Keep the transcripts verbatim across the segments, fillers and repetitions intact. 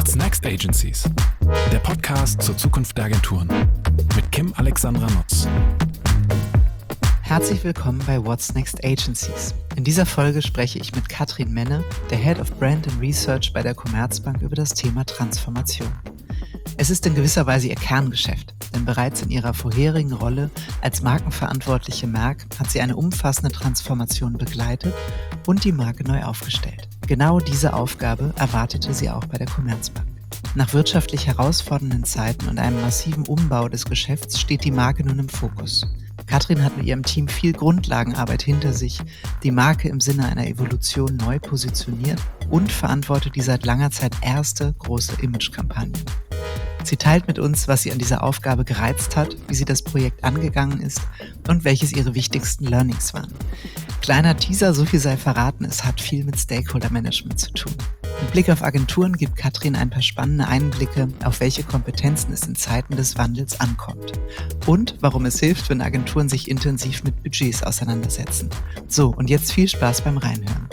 What's Next Agencies? Der Podcast zur Zukunft der Agenturen mit Kim Alexandra Nutz. Herzlich willkommen bei What's Next Agencies. In dieser Folge spreche ich mit Katrin Menne, der Head of Brand and Research bei der Commerzbank, über das Thema Transformation. Es ist in gewisser Weise ihr Kerngeschäft, denn bereits in ihrer vorherigen Rolle als markenverantwortliche Merck hat sie eine umfassende Transformation begleitet und die Marke neu aufgestellt. Genau diese Aufgabe erwartete sie auch bei der Commerzbank. Nach wirtschaftlich herausfordernden Zeiten und einem massiven Umbau des Geschäfts steht die Marke nun im Fokus. Katrin hat mit ihrem Team viel Grundlagenarbeit hinter sich, die Marke im Sinne einer Evolution neu positioniert und verantwortet die seit langer Zeit erste große Imagekampagne. Sie teilt mit uns, was sie an dieser Aufgabe gereizt hat, wie sie das Projekt angegangen ist und welches ihre wichtigsten Learnings waren. Kleiner Teaser, so viel sei verraten, es hat viel mit Stakeholder-Management zu tun. Mit Blick auf Agenturen gibt Katrin ein paar spannende Einblicke, auf welche Kompetenzen es in Zeiten des Wandels ankommt. Und warum es hilft, wenn Agenturen sich intensiv mit Budgets auseinandersetzen. So, und jetzt viel Spaß beim Reinhören.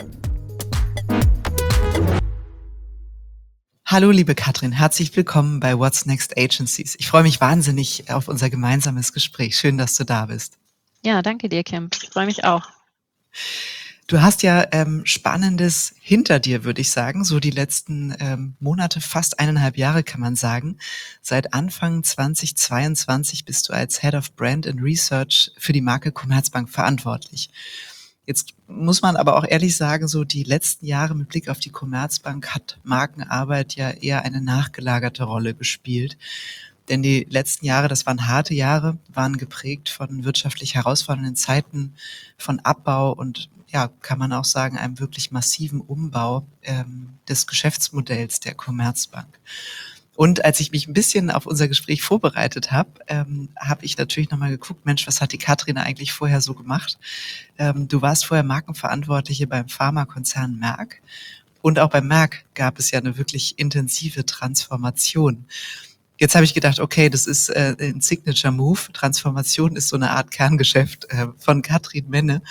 Hallo liebe Katrin, herzlich willkommen bei What's Next Agencies. Ich freue mich wahnsinnig auf unser gemeinsames Gespräch. Schön, dass du da bist. Ja, danke dir, Kim. Ich freue mich auch. Du hast ja ähm, Spannendes hinter dir, würde ich sagen. So die letzten ähm, Monate, fast eineinhalb Jahre kann man sagen. Seit Anfang zweitausendzweiundzwanzig bist du als Head of Brand and Research für die Marke Commerzbank verantwortlich. Jetzt muss man aber auch ehrlich sagen, so die letzten Jahre mit Blick auf die Commerzbank hat Markenarbeit ja eher eine nachgelagerte Rolle gespielt. Denn die letzten Jahre, das waren harte Jahre, waren geprägt von wirtschaftlich herausfordernden Zeiten, von Abbau und ja, kann man auch sagen, einem wirklich massiven Umbau ähm, des Geschäftsmodells der Commerzbank. Und als ich mich ein bisschen auf unser Gespräch vorbereitet habe, ähm, habe ich natürlich nochmal geguckt, Mensch, was hat die Katrin eigentlich vorher so gemacht? Ähm, du warst vorher Markenverantwortliche beim Pharmakonzern Merck. Und auch bei Merck gab es ja eine wirklich intensive Transformation. Jetzt habe ich gedacht, okay, das ist äh, ein Signature-Move. Transformation ist so eine Art Kerngeschäft äh, von Katrin Menne.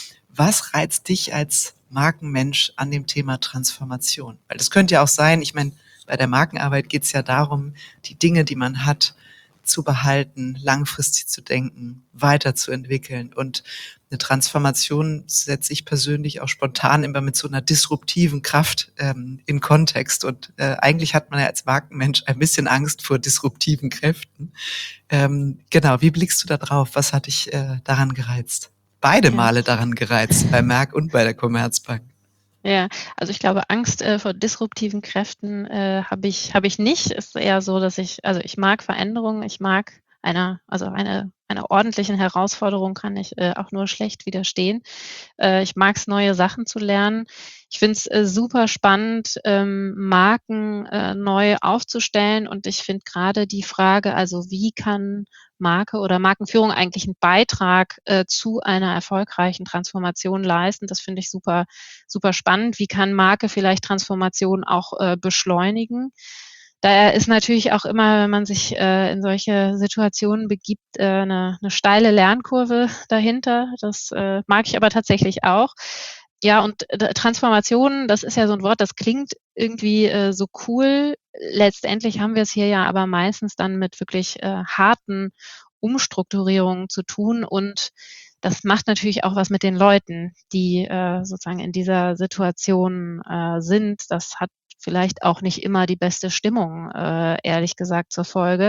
Was reizt dich als Markenmensch an dem Thema Transformation? Weil das könnte ja auch sein, ich meine, bei der Markenarbeit geht es ja darum, die Dinge, die man hat, zu behalten, langfristig zu denken, weiterzuentwickeln. Und eine Transformation setze ich persönlich auch spontan immer mit so einer disruptiven Kraft ähm, in Kontext. Und äh, eigentlich hat man ja als Markenmensch ein bisschen Angst vor disruptiven Kräften. Ähm, genau, wie blickst du da drauf? Was hat dich äh, daran gereizt? Beide Ja. Male daran gereizt, bei Merck und bei der Commerzbank. Ja, also ich glaube, Angst äh, vor disruptiven Kräften äh, habe ich habe ich nicht. Ist eher so, dass ich, also ich mag Veränderungen, ich mag einer, also eine einer ordentlichen Herausforderung kann ich äh, auch nur schlecht widerstehen. Äh, ich mag es, neue Sachen zu lernen. Ich finde es äh, super spannend, ähm, Marken äh, neu aufzustellen, und ich finde gerade die Frage, also wie kann Marke oder Markenführung eigentlich einen Beitrag äh, zu einer erfolgreichen Transformation leisten. Das finde ich super, super spannend. Wie kann Marke vielleicht Transformation auch äh, beschleunigen? Daher ist natürlich auch immer, wenn man sich äh, in solche Situationen begibt, äh, eine, eine steile Lernkurve dahinter. Das äh, mag ich aber tatsächlich auch. Ja, und äh, Transformation, das ist ja so ein Wort, das klingt irgendwie äh, so cool. Letztendlich haben wir es hier ja aber meistens dann mit wirklich äh, harten Umstrukturierungen zu tun, und das macht natürlich auch was mit den Leuten, die äh, sozusagen in dieser Situation äh, sind. Das hat vielleicht auch nicht immer die beste Stimmung, äh, ehrlich gesagt, zur Folge.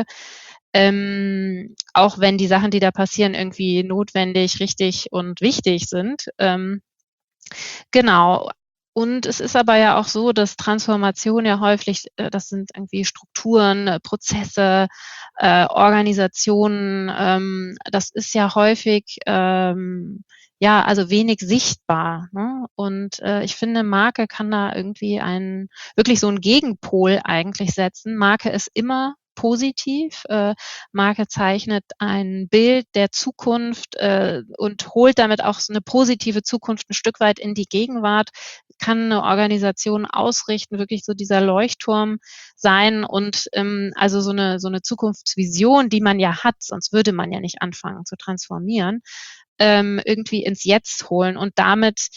Ähm, auch wenn die Sachen, die da passieren, irgendwie notwendig, richtig und wichtig sind. Ähm, Genau. Und es ist aber ja auch so, dass Transformation ja häufig, äh, das sind irgendwie Strukturen, äh, Prozesse, äh, Organisationen, ähm, das ist ja häufig, ähm, ja, also wenig sichtbar, ne? Und, äh, ich finde, Marke kann da irgendwie einen wirklich so 'n Gegenpol eigentlich setzen. Marke ist immer positiv. Äh, Marke zeichnet ein Bild der Zukunft, äh, und holt damit auch so 'ne positive Zukunft 'n Stück weit in die Gegenwart, kann 'ne Organisation ausrichten, wirklich so dieser Leuchtturm sein und, ähm, also so 'ne so 'ne Zukunftsvision, die man ja hat, sonst würde man ja nicht anfangen zu transformieren, ähm, irgendwie ins Jetzt holen und damit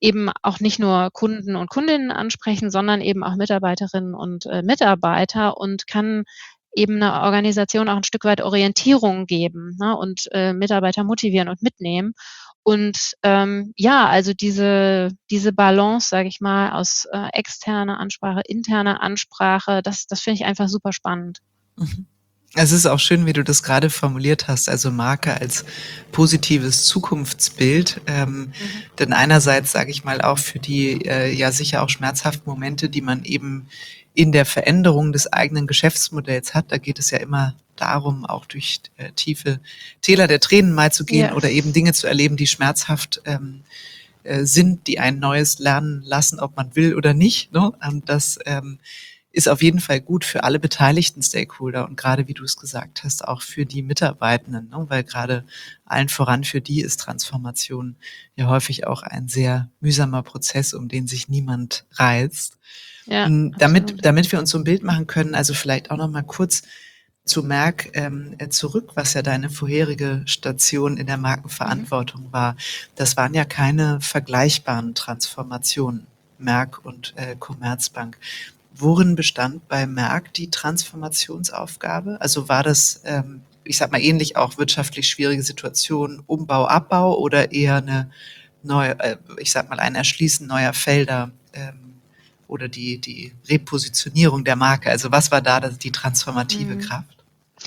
eben auch nicht nur Kunden und Kundinnen ansprechen, sondern eben auch Mitarbeiterinnen und äh, Mitarbeiter und kann eben einer Organisation auch ein Stück weit Orientierung geben, ne, und äh, Mitarbeiter motivieren und mitnehmen. Und ähm, ja, also diese diese Balance, sage ich mal, aus äh, externer Ansprache, interner Ansprache, das das finde ich einfach super spannend. Mhm. Es ist auch schön, wie du das gerade formuliert hast, also Marke als positives Zukunftsbild. Ähm, Mhm. denn einerseits, sage ich mal, auch für die äh, ja sicher auch schmerzhaften Momente, die man eben in der Veränderung des eigenen Geschäftsmodells hat. Da geht es ja immer darum, auch durch äh, tiefe Täler der Tränen mal zu gehen Ja. oder eben Dinge zu erleben, die schmerzhaft ähm, äh, sind, die ein neues lernen lassen, ob man will oder nicht. Ne? Und das ähm, ist auf jeden Fall gut für alle beteiligten Stakeholder und gerade, wie du es gesagt hast, auch für die Mitarbeitenden, ne? Weil gerade allen voran für die ist Transformation ja häufig auch ein sehr mühsamer Prozess, um den sich niemand reizt. Ja, Mm, Damit, absolut. damit wir uns so ein Bild machen können, also vielleicht auch noch mal kurz zu Merck ähm, äh, zurück, was ja deine vorherige Station in der Mhm. Markenverantwortung war. Das waren ja keine vergleichbaren Transformationen, Merck und äh, Commerzbank. Worin bestand bei Merck die Transformationsaufgabe? Also war das, ähm, ich sag mal, ähnlich auch wirtschaftlich schwierige Situation, Umbau, Abbau oder eher eine neue, äh, ich sag mal, ein Erschließen neuer Felder ähm, oder die, die Repositionierung der Marke? Also was war da das, die transformative Mhm. Kraft?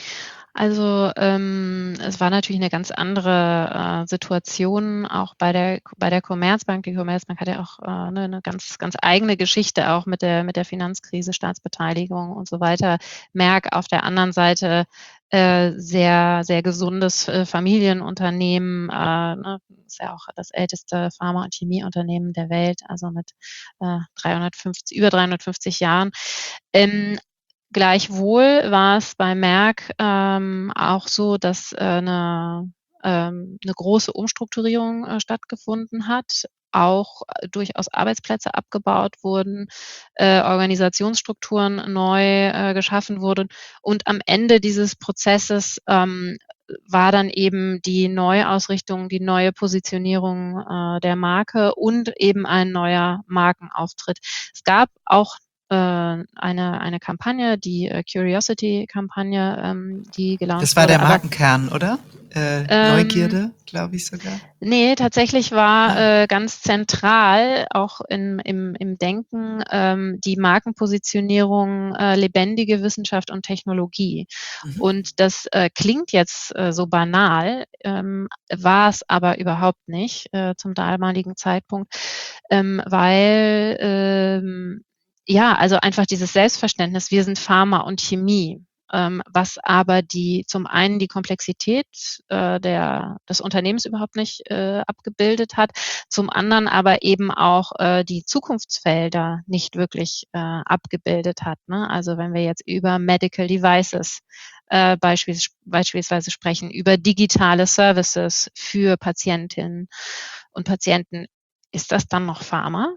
Also, ähm, es war natürlich eine ganz andere, äh, Situation auch bei der bei der Commerzbank. Die Commerzbank hat ja auch, äh, ne, 'ne ganz ganz eigene Geschichte auch mit der mit der Finanzkrise, Staatsbeteiligung und so weiter. Merck auf der anderen Seite, äh, sehr sehr gesundes, äh, Familienunternehmen, äh, ne? Ist ja auch das älteste Pharma und Chemieunternehmen der Welt, also mit, äh, dreihundertfünfzig über dreihundertfünfzig Jahren. Ähm, Gleichwohl war es bei Merck, ähm, auch so, dass, äh, 'ne ähm, 'ne große Umstrukturierung, äh, stattgefunden hat, auch, äh, durchaus Arbeitsplätze abgebaut wurden, äh, Organisationsstrukturen neu, äh, geschaffen wurden. Und am Ende dieses Prozesses, ähm, war dann eben die Neuausrichtung, die neue Positionierung, äh, der Marke und eben ein neuer Markenauftritt. Es gab auch äh, eine eine Kampagne, die, äh, Curiosity-Kampagne, ähm, die Das gelauncht war der wurde, aber, Markenkern, oder? Äh, ähm, Neugierde, glaube ich sogar. ne, tatsächlich war, Ah, äh, ganz zentral auch in im im Denken, ähm, die Markenpositionierung, äh, lebendige Wissenschaft und Technologie. mhm. Und das, äh, klingt jetzt, äh, so banal, ähm, war es aber überhaupt nicht, äh, zum damaligen Zeitpunkt, ähm, weil, ähm, ja, also einfach dieses Selbstverständnis, wir sind Pharma und Chemie, ähm, was aber die zum einen die Komplexität, äh, der des Unternehmens überhaupt nicht, äh, abgebildet hat, zum anderen aber eben auch, äh, die Zukunftsfelder nicht wirklich, äh, abgebildet hat, ne? Also, wenn wir jetzt über Medical Devices, äh, beispiels beispielsweise sprechen, über digitale Services für Patientinnen und Patienten, ist das dann noch Pharma?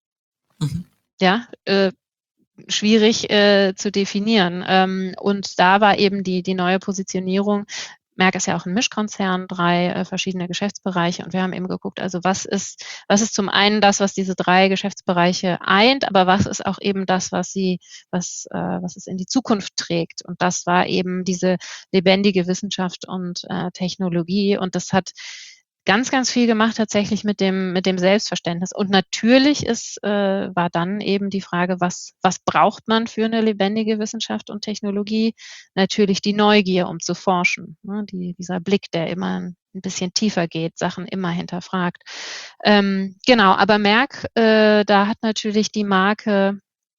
Mhm. Ja, äh, schwierig, äh, zu definieren. Ähm, und da war eben die die neue Positionierung. Merck ist ja auch 'n Mischkonzern, drei, äh, verschiedene Geschäftsbereiche und wir haben eben geguckt, also was ist was ist zum einen das, was diese drei Geschäftsbereiche eint, aber was ist auch eben das, was sie was äh, was es in die Zukunft trägt? Und das war eben diese lebendige Wissenschaft und, äh, Technologie und das hat ganz, ganz viel gemacht tatsächlich mit dem mit dem Selbstverständnis. Und natürlich ist äh, war dann eben die Frage, was was braucht man für 'ne lebendige Wissenschaft und Technologie? Natürlich die Neugier, um zu forschen, ne? Die dieser Blick, der immer 'n bisschen tiefer geht, Sachen immer hinterfragt. Ähm, genau, aber Merck, äh, da hat natürlich die Marke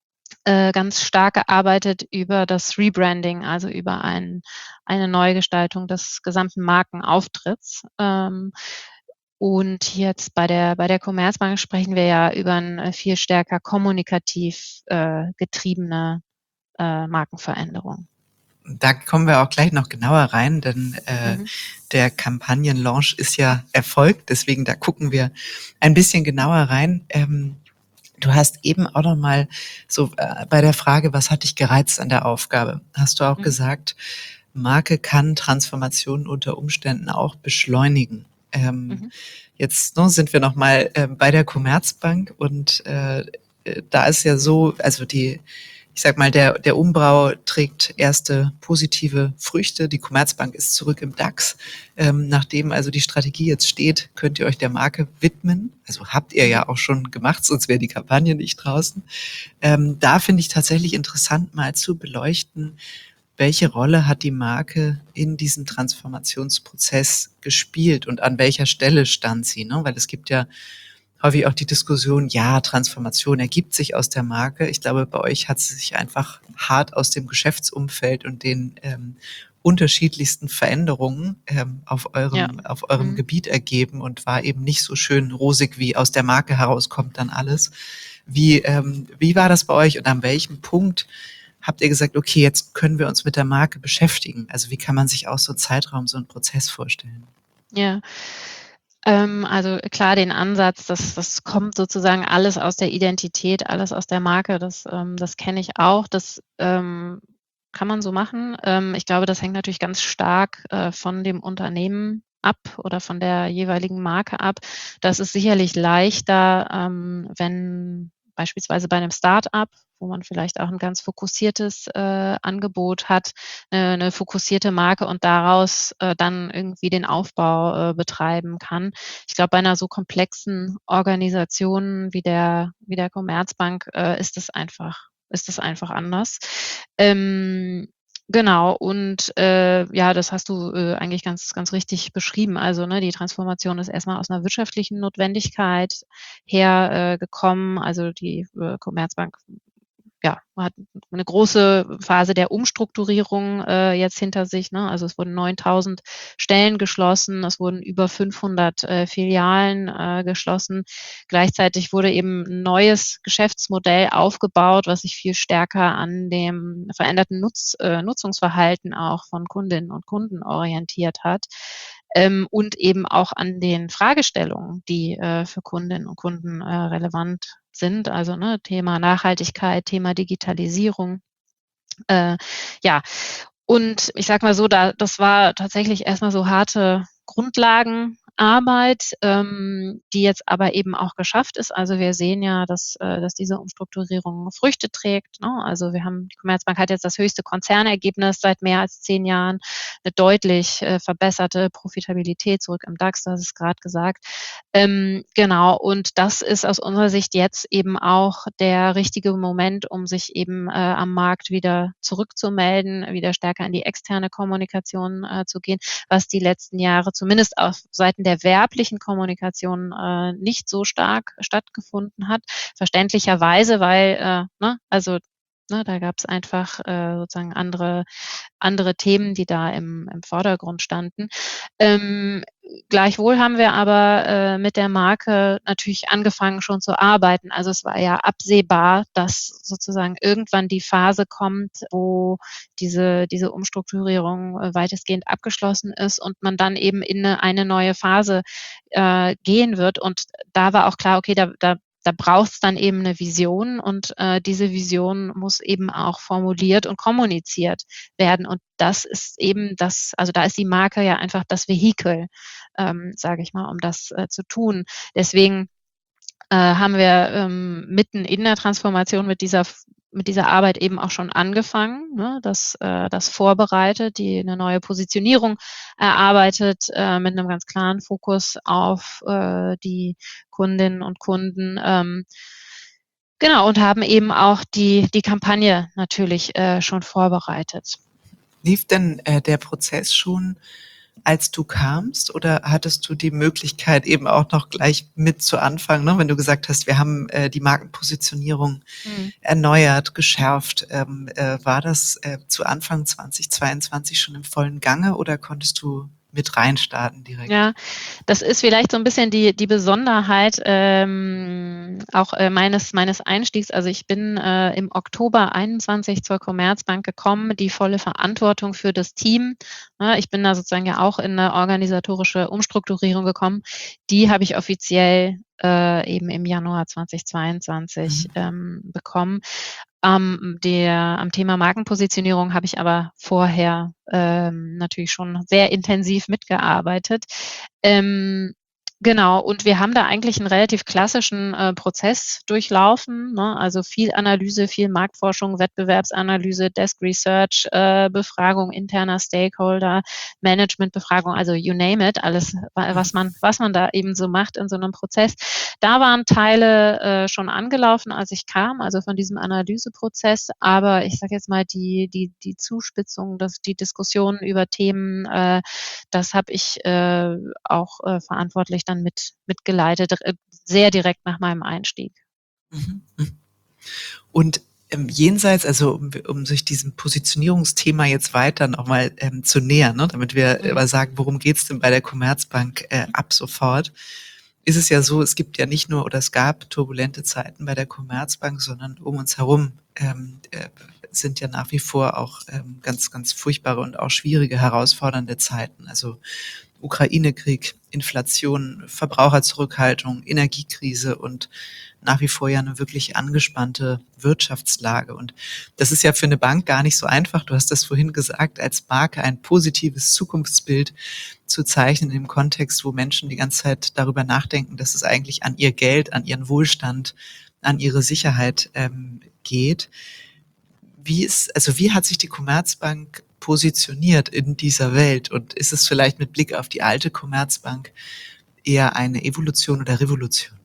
äh, ganz stark gearbeitet über das Rebranding, also über ein eine Neugestaltung des gesamten Markenauftritts. Ähm, und jetzt bei der bei der Commerzbank sprechen wir ja über 'n, äh, viel stärker kommunikativ, äh, getriebene, äh, Markenveränderung. Da kommen wir auch gleich noch genauer rein, denn äh, Mhm. der Kampagnenlaunch ist ja erfolgt, deswegen da gucken wir ein bisschen genauer rein. Ähm, du hast eben auch noch mal so äh, bei der Frage, was hat dich gereizt an der Aufgabe, hast du auch Mhm. gesagt, Marke kann Transformationen unter Umständen auch beschleunigen. Ähm, Mhm. Jetzt ne, sind wir nochmal äh, bei der Commerzbank und äh, da ist ja so, also die, ich sag mal, der, der Umbau trägt erste positive Früchte. Die Commerzbank ist zurück im DAX. Ähm, nachdem also die Strategie jetzt steht, könnt ihr euch der Marke widmen. Also habt ihr ja auch schon gemacht, sonst wäre die Kampagne nicht draußen. Ähm, da finde ich tatsächlich interessant, mal zu beleuchten, welche Rolle hat die Marke in diesem Transformationsprozess gespielt und an welcher Stelle stand sie? Ne? Weil es gibt ja häufig auch die Diskussion, ja, Transformation ergibt sich aus der Marke. Ich glaube, bei euch hat sie sich einfach hart aus dem Geschäftsumfeld und den ähm, unterschiedlichsten Veränderungen ähm, auf eurem, ja. auf eurem mhm. Gebiet ergeben und war eben nicht so schön rosig, wie aus der Marke herauskommt dann alles. Wie, ähm, wie war das bei euch und an welchem Punkt habt ihr gesagt, okay, jetzt können wir uns mit der Marke beschäftigen? Also wie kann man sich auch so einen Zeitraum, so einen Prozess vorstellen? Ja, ähm, also klar, den Ansatz, das, das kommt sozusagen alles aus der Identität, alles aus der Marke, das, ähm, das kenne ich auch, das ähm, kann man so machen. Ähm, ich glaube, das hängt natürlich ganz stark äh, von dem Unternehmen ab oder von der jeweiligen Marke ab. Das ist sicherlich leichter, ähm, wenn beispielsweise bei einem Start-up, wo man vielleicht auch ein ganz fokussiertes äh, Angebot hat, eine, eine fokussierte Marke und daraus äh, dann irgendwie den Aufbau äh, betreiben kann. Ich glaube, bei einer so komplexen Organisation wie der wie der Commerzbank äh, ist es einfach ist es einfach anders. Ähm, Genau, und äh, ja, das hast du äh, eigentlich ganz, ganz richtig beschrieben. Also ne, die Transformation ist erstmal aus einer wirtschaftlichen Notwendigkeit her äh, gekommen. Also die äh, Commerzbank ja, hat eine große Phase der Umstrukturierung äh, jetzt hinter sich. Ne? Also es wurden neuntausend Stellen geschlossen, es wurden über fünfhundert äh, Filialen äh, geschlossen. Gleichzeitig wurde eben ein neues Geschäftsmodell aufgebaut, was sich viel stärker an dem veränderten Nutz, äh, Nutzungsverhalten auch von Kundinnen und Kunden orientiert hat. Ähm, und eben auch an den Fragestellungen, die äh, für Kundinnen und Kunden äh, relevant sind. Also ne, Thema Nachhaltigkeit, Thema Digitalisierung. Äh, ja, und ich sag mal so, da, das war tatsächlich erstmal so harte Grundlagenarbeit, ähm, die jetzt aber eben auch geschafft ist. Also wir sehen ja, dass, äh, dass diese Umstrukturierung Früchte trägt. Ne? Also wir haben, die Commerzbank hat jetzt das höchste Konzernergebnis seit mehr als zehn Jahren, eine deutlich äh, verbesserte Profitabilität zurück im DAX, das ist gerade gesagt. Ähm, genau, und das ist aus unserer Sicht jetzt eben auch der richtige Moment, um sich eben äh, am Markt wieder zurückzumelden, wieder stärker in die externe Kommunikation äh, zu gehen, was die letzten Jahre zumindest auf Seiten der werblichen Kommunikation äh, nicht so stark stattgefunden hat. Verständlicherweise, weil, äh, ne, also Ne, da gab es einfach äh, sozusagen andere, andere Themen, die da im, im Vordergrund standen. Ähm, gleichwohl haben wir aber äh, mit der Marke natürlich angefangen schon zu arbeiten. Also es war ja absehbar, dass sozusagen irgendwann die Phase kommt, wo diese, diese Umstrukturierung äh, weitestgehend abgeschlossen ist und man dann eben in eine, eine neue Phase äh, gehen wird. Und da war auch klar, okay, da, da Da braucht es dann eben eine Vision und äh, diese Vision muss eben auch formuliert und kommuniziert werden. Und das ist eben das, also da ist die Marke ja einfach das Vehikel, ähm, sage ich mal, um das äh, zu tun. Deswegen äh, haben wir ähm, mitten in der Transformation mit dieser mit dieser Arbeit eben auch schon angefangen, ne, das, äh, das vorbereitet, die eine neue Positionierung erarbeitet, äh, mit einem ganz klaren Fokus auf äh, die Kundinnen und Kunden. Ähm, genau, und haben eben auch die, die Kampagne natürlich äh, schon vorbereitet. Lief denn äh, der Prozess schon, als du kamst, oder hattest du die Möglichkeit eben auch noch gleich mit zu anfangen, ne? Wenn du gesagt hast, wir haben äh, die Markenpositionierung mhm. erneuert, geschärft, ähm, äh, war das äh, zu Anfang zweitausendzweiundzwanzig schon im vollen Gange oder konntest du mit reinstarten direkt? Ja, das ist vielleicht so ein bisschen die, die Besonderheit ähm, auch äh, meines, meines Einstiegs. Also ich bin äh, im Oktober einundzwanzig zur Commerzbank gekommen, die volle Verantwortung für das Team. Ja, ich bin da sozusagen ja auch in eine organisatorische Umstrukturierung gekommen. Die habe ich offiziell äh, eben im Januar zweitausendzweiundzwanzig mhm. ähm, bekommen. Am, der, am Thema Markenpositionierung habe ich aber vorher ähm, natürlich schon sehr intensiv mitgearbeitet. Ähm, Genau, und wir haben da eigentlich einen relativ klassischen, äh, Prozess durchlaufen, ne? Also, viel Analyse, viel Marktforschung, Wettbewerbsanalyse, Desk Research, äh, Befragung interner Stakeholder, Managementbefragung, also you name it, alles, wa was man was man da eben so macht in so einem Prozess. Da waren Teile, äh, schon angelaufen, als ich kam, also von diesem Analyseprozess, aber ich sage jetzt mal, die die die Zuspitzung, das die Diskussionen über Themen, äh, das habe ich, äh, auch, äh, verantwortlich dann mit mitgeleitet, äh, sehr direkt nach meinem Einstieg. Mhm, mhm. Und, ähm, jenseits, also um um sich diesem Positionierungsthema jetzt weiter noch mal, ähm, zu nähern, ne, damit wir Mhm. mal sagen, worum geht's denn bei der Commerzbank, äh, ab sofort, ist es ja so, es gibt ja nicht nur oder es gab turbulente Zeiten bei der Commerzbank, sondern um uns herum, ähm, äh, sind ja nach wie vor auch, ähm, ganz, ganz furchtbare und auch schwierige, herausfordernde Zeiten. Also Ukraine-Krieg, Inflation, Verbraucherzurückhaltung, Energiekrise und nach wie vor ja eine wirklich angespannte Wirtschaftslage. Und das ist ja für eine Bank gar nicht so einfach. Du hast das vorhin gesagt, als Marke ein positives Zukunftsbild zu zeichnen im Kontext, wo Menschen die ganze Zeit darüber nachdenken, dass es eigentlich an ihr Geld, an ihren Wohlstand, an ihre Sicherheit ähm, geht. Wie ist, also wie hat sich die Commerzbank positioniert in dieser Welt? Und ist es vielleicht mit Blick auf die alte Commerzbank eher eine Evolution oder Revolution?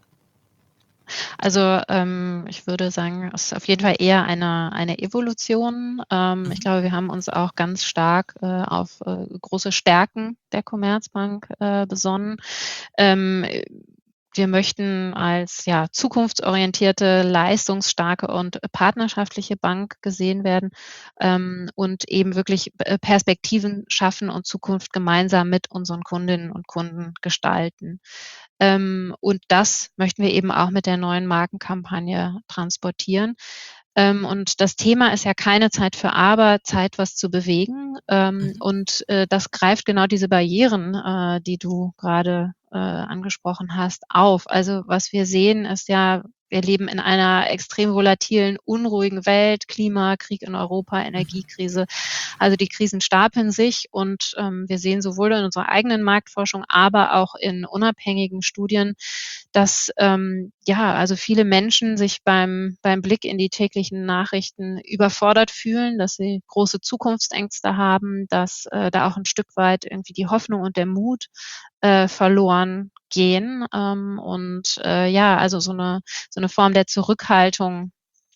Also, ähm, ich würde sagen, es ist auf jeden Fall eher eine eine Evolution. Ähm, ich Mhm. glaube, wir haben uns auch ganz stark, äh, auf, äh, große Stärken der Commerzbank, äh, besonnen. Ähm, äh, wir möchten als, ja, zukunftsorientierte, leistungsstarke und partnerschaftliche Bank gesehen werden, ähm, und eben wirklich äh, Perspektiven schaffen und Zukunft gemeinsam mit unseren Kundinnen und Kunden gestalten. Ähm, und das möchten wir eben auch mit der neuen Markenkampagne transportieren. Ähm, und das Thema ist ja keine Zeit für Aber, Zeit, was zu bewegen. Ähm, Mhm. und, äh, das greift genau diese Barrieren, äh, die du gerade äh, angesprochen hast, auf. Also, was wir sehen, ist ja, wir leben in einer extrem volatilen, unruhigen Welt, Klima, Krieg in Europa, Mhm. Energiekrise. Also, die Krisen stapeln sich und, ähm, wir sehen sowohl in unserer eigenen Marktforschung, aber auch in unabhängigen Studien, dass, ähm, ja, also viele Menschen sich beim beim Blick in die täglichen Nachrichten überfordert fühlen, dass sie große Zukunftsängste haben, dass, äh, da auch ein Stück weit irgendwie die Hoffnung und der Mut, äh, verloren gehen, ähm, und, äh, ja, also so eine so eine Form der Zurückhaltung,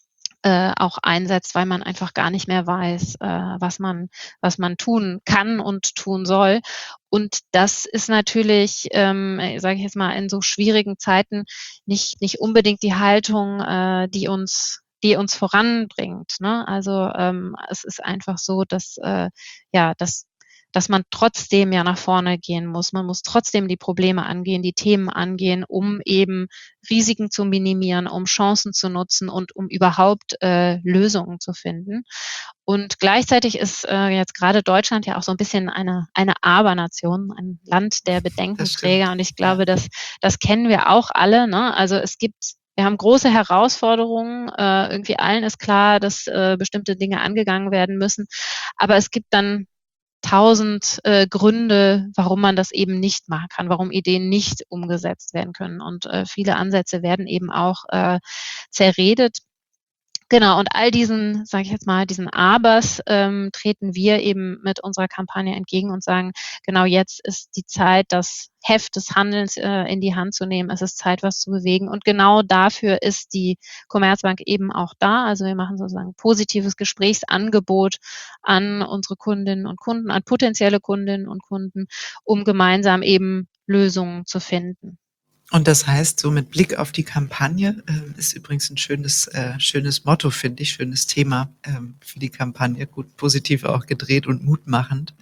äh, auch einsetzt, weil man einfach gar nicht mehr weiß, äh, was man was man tun kann und tun soll. Und das ist natürlich, ähm, äh, sage ich jetzt mal, in so schwierigen Zeiten nicht nicht unbedingt die Haltung, äh, die uns die uns voranbringt, ne? Also, ähm, es ist einfach so, dass, äh, ja, dass dass man trotzdem ja nach vorne gehen muss. Man muss trotzdem die Probleme angehen, die Themen angehen, um eben Risiken zu minimieren, um Chancen zu nutzen und um überhaupt, äh, Lösungen zu finden. Und gleichzeitig ist, äh, jetzt gerade Deutschland ja auch so ein bisschen eine eine Aber-Nation, ein Land der Das stimmt, Bedenkenträger. Und ich ja. glaube, das das kennen wir auch alle, ne? Also, es gibt wir haben große Herausforderungen. Äh, irgendwie allen ist klar, dass, äh, bestimmte Dinge angegangen werden müssen. Aber es gibt dann tausend, äh, Gründe, warum man das eben nicht machen kann, warum Ideen nicht umgesetzt werden können. Und, äh, viele Ansätze werden eben auch, äh, zerredet. Genau, und all diesen, sage ich jetzt mal, diesen Abers, ähm, treten wir eben mit unserer Kampagne entgegen und sagen: „Genau jetzt ist die Zeit, das Heft des Handelns, äh, in die Hand zu nehmen. Es ist Zeit, was zu bewegen.“ Und genau dafür ist die Commerzbank eben auch da. Also, wir machen sozusagen positives Gesprächsangebot an unsere Kundinnen und Kunden, an potenzielle Kundinnen und Kunden, um gemeinsam eben Lösungen zu finden. Und das heißt, so mit Blick auf die Kampagne, ähm, ist übrigens ein schönes äh, schönes Motto, finde ich, schönes Thema, ähm, für die Kampagne, gut positiv auch gedreht und mutmachend.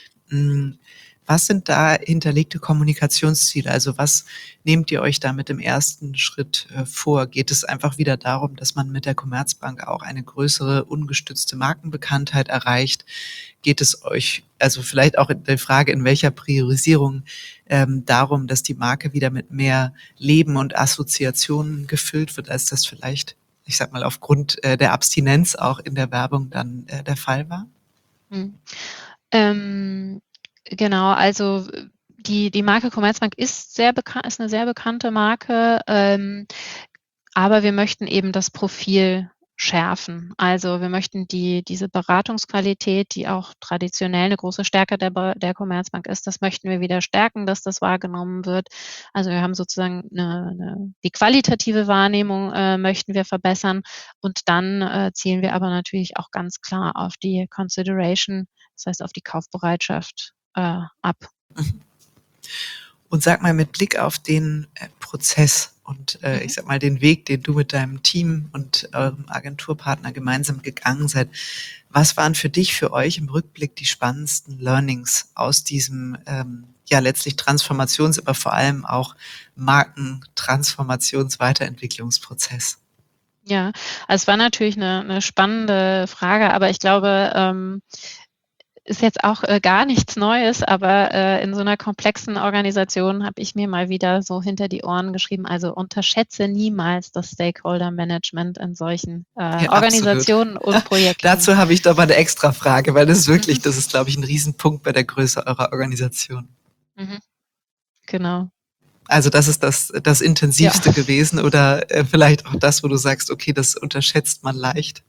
Hm, was sind da hinterlegte Kommunikationsziele? Also, was nehmt ihr euch da mit dem ersten Schritt, äh, vor? Geht es einfach wieder darum, dass man mit der Commerzbank auch eine größere ungestützte Markenbekanntheit erreicht? Geht es euch, also vielleicht auch in der Frage, in welcher Priorisierung, ähm, darum, dass die Marke wieder mit mehr Leben und Assoziationen gefüllt wird, als das vielleicht, ich sage mal, aufgrund, äh, der Abstinenz auch in der Werbung dann, äh, der Fall war? Mhm. Ähm, genau, also, die, die Marke Commerzbank ist sehr bekannt, ist eine sehr bekannte Marke, ähm, aber wir möchten eben das Profil schärfen. Also wir möchten die, diese Beratungsqualität, die auch traditionell eine große Stärke der, Be- der Commerzbank ist, das möchten wir wieder stärken, dass das wahrgenommen wird. Also wir haben sozusagen eine, eine, die qualitative Wahrnehmung äh, möchten wir verbessern und dann äh, zielen wir aber natürlich auch ganz klar auf die Consideration, das heißt auf die Kaufbereitschaft äh, ab. Und sag mal, mit Blick auf den äh, Prozess und äh, Mhm. ich sag mal den Weg, den du mit deinem Team und eurem Agenturpartner gemeinsam gegangen seid, was waren für dich, für euch im Rückblick die spannendsten Learnings aus diesem ähm, ja letztlich Transformations-, aber vor allem auch Markentransformations-Weiterentwicklungsprozess? Ja, also es war natürlich eine, eine spannende Frage, aber ich glaube, ähm, ist jetzt auch äh, gar nichts Neues, aber äh, in so einer komplexen Organisation habe ich mir mal wieder so hinter die Ohren geschrieben, also unterschätze niemals das Stakeholder-Management in solchen äh, Ja, Organisationen und Projekten. Dazu habe ich doch mal eine extra Frage, weil das ist wirklich, Mhm. das ist, glaube ich, ein Riesenpunkt bei der Größe eurer Organisation. Mhm. Genau. Also das ist das, das Intensivste Ja. gewesen oder äh, vielleicht auch das, wo du sagst, okay, das unterschätzt man leicht.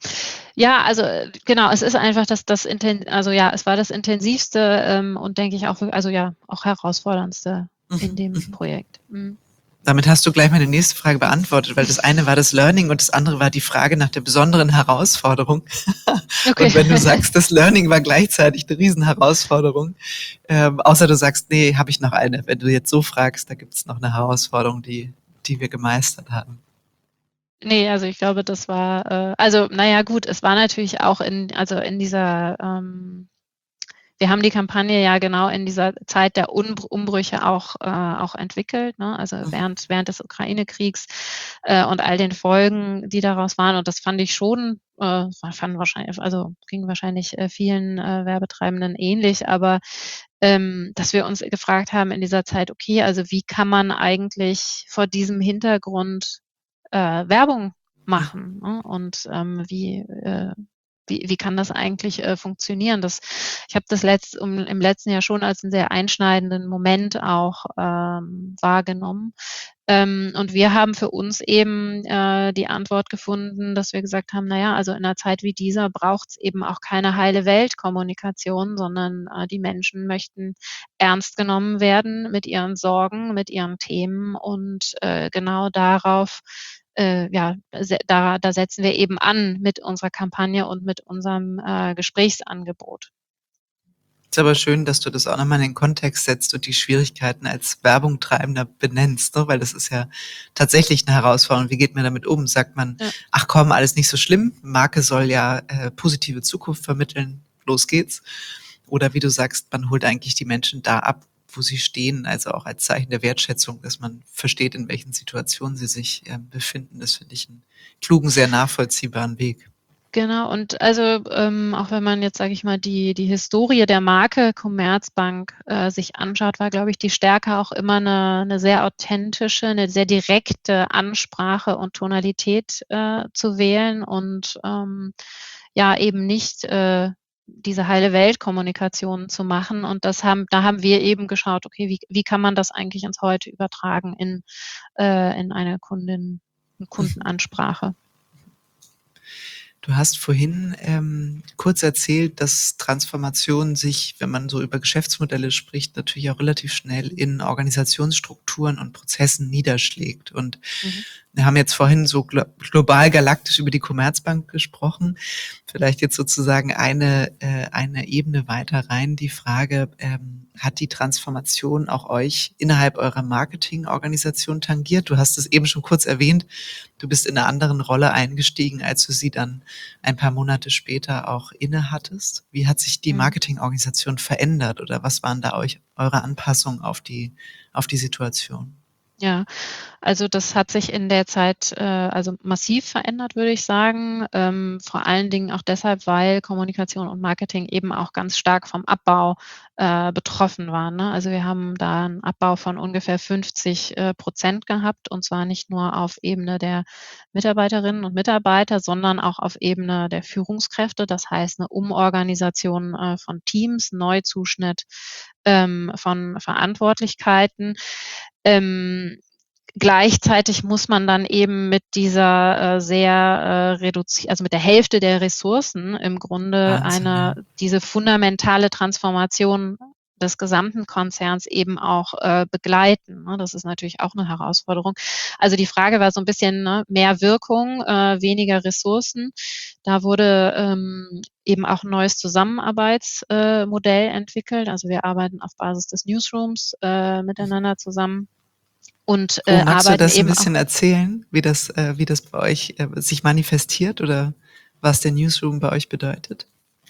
Ja, also äh, genau, es ist einfach das, das Inten also ja, es war das intensivste ähm, und denke ich auch, wir- also ja, auch herausforderndste in Mhm, dem mhm. Projekt. Mhm. Damit hast du gleich meine nächste Frage beantwortet, weil das eine war das Learning und das andere war die Frage nach der besonderen Herausforderung. Okay. Und wenn du sagst, das Learning war gleichzeitig eine Riesenherausforderung, ähm, außer du sagst, nee, habe ich noch eine. Wenn du jetzt so fragst, da gibt es noch eine Herausforderung, die, die wir gemeistert haben. Nee, also ich glaube, das war, äh, also naja gut, es war natürlich auch in, also in dieser, ähm, wir haben die Kampagne ja genau in dieser Zeit der Un- Umbrüche auch, äh, auch entwickelt, ne? Also Mhm. während, während des Ukraine-Kriegs äh, und all den Folgen, die daraus waren. Und das fand ich schon, äh, fanden wahrscheinlich, also ging wahrscheinlich äh, vielen äh, Werbetreibenden ähnlich, aber ähm, dass wir uns gefragt haben in dieser Zeit, okay, also wie kann man eigentlich vor diesem Hintergrund äh, Werbung machen, ne? Und ähm, wie, äh, wie, wie kann das eigentlich äh, funktionieren? Das, ich habe das letzt, um, im letzten Jahr schon als einen sehr einschneidenden Moment auch ähm, wahrgenommen. Ähm, und wir haben für uns eben äh, die Antwort gefunden, dass wir gesagt haben, naja, also in einer Zeit wie dieser braucht es eben auch keine heile Weltkommunikation, sondern äh, die Menschen möchten ernst genommen werden mit ihren Sorgen, mit ihren Themen und äh, genau darauf äh, ja, se da da setzen wir eben an mit unserer Kampagne und mit unserem äh, Gesprächsangebot. Ist aber schön, dass du das auch nochmal in den Kontext setzt und die Schwierigkeiten als Werbungtreibender benennst, ne? Weil das ist ja tatsächlich eine Herausforderung. Wie geht man damit um? Sagt man, Ja. ach komm, alles nicht so schlimm, Marke soll ja äh, positive Zukunft vermitteln, los geht's. Oder wie du sagst, man holt eigentlich die Menschen da ab, wo sie stehen, also auch als Zeichen der Wertschätzung, dass man versteht, in welchen Situationen sie sich äh, befinden. Das finde ich einen klugen, sehr nachvollziehbaren Weg. Genau, und also ähm, auch wenn man jetzt, sage ich mal, die, die Historie der Marke Commerzbank äh, sich anschaut, war, glaube ich, die Stärke auch immer eine, eine sehr authentische, eine sehr direkte Ansprache und Tonalität äh, zu wählen und ähm, ja eben nicht äh, diese heile Weltkommunikation zu machen. Und das haben, da haben wir eben geschaut, okay, wie, wie kann man das eigentlich ins Heute übertragen in, äh, in eine Kundin, Kundenansprache? Du hast vorhin ähm, kurz erzählt, dass Transformation sich, wenn man so über Geschäftsmodelle spricht, natürlich auch relativ schnell in Organisationsstrukturen und Prozessen niederschlägt. Und Mhm. wir haben jetzt vorhin so glo- global galaktisch über die Commerzbank gesprochen. Vielleicht jetzt sozusagen eine, äh, eine Ebene weiter rein die Frage, ähm, hat die Transformation auch euch innerhalb eurer Marketingorganisation tangiert? Du hast es eben schon kurz erwähnt. Du bist in einer anderen Rolle eingestiegen, als du sie dann ein paar Monate später auch innehattest. Wie hat sich die Mhm. Marketingorganisation verändert oder was waren da euch eure Anpassungen auf die, auf die Situation? Ja, also das hat sich in der Zeit äh, also massiv verändert, würde ich sagen. Ähm, vor allen Dingen auch deshalb, weil Kommunikation und Marketing eben auch ganz stark vom Abbau äh, betroffen waren. Ne? Also wir haben da einen Abbau von ungefähr fünfzig äh, Prozent gehabt und zwar nicht nur auf Ebene der Mitarbeiterinnen und Mitarbeiter, sondern auch auf Ebene der Führungskräfte. Das heißt eine Umorganisation äh, von Teams, Neuzuschnitt ähm, von Verantwortlichkeiten. Ähm, Gleichzeitig muss man dann eben mit dieser äh, sehr äh, reduzi also mit der Hälfte der Ressourcen im Grunde Wahnsinn, eine ja. diese fundamentale Transformation des gesamten Konzerns eben auch äh, begleiten, ne? Das ist natürlich auch eine Herausforderung. Also die Frage war so ein bisschen, ne, mehr Wirkung, äh, weniger Ressourcen. Da wurde ähm, eben auch ein neues Zusammenarbeitsmodell äh, Modell entwickelt. Also wir arbeiten auf Basis des Newsrooms äh, miteinander zusammen und Oh, äh, magst du arbeiten das ein eben auch. bisschen erzählen, wie das, äh, wie das bei euch äh, sich manifestiert oder was der Newsroom bei euch bedeutet?